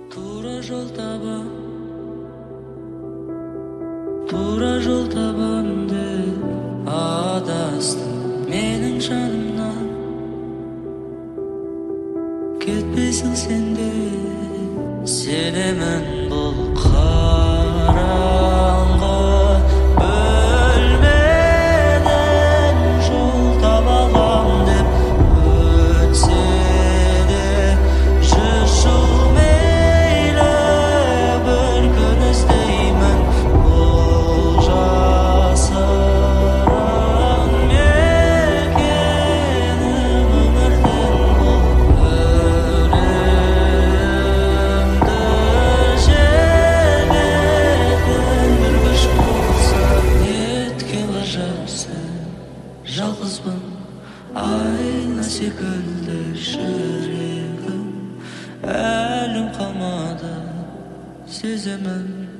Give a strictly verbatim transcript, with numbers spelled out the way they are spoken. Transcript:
Тура жол табам, тура жол табам деп адастым менің жанымнан. Кетпейсің сен де, сенемін бұл қараңғы бөлмеден жол таба алам деп өтсе де жүз жыл мейлі бір күн іздеймін бұл жасырын мекені өмірден бұл өлімді жебетін бір күш болса неткен ғажапсың, жалғызбын айна секілді жүрегім, әлім қалмады сеземін.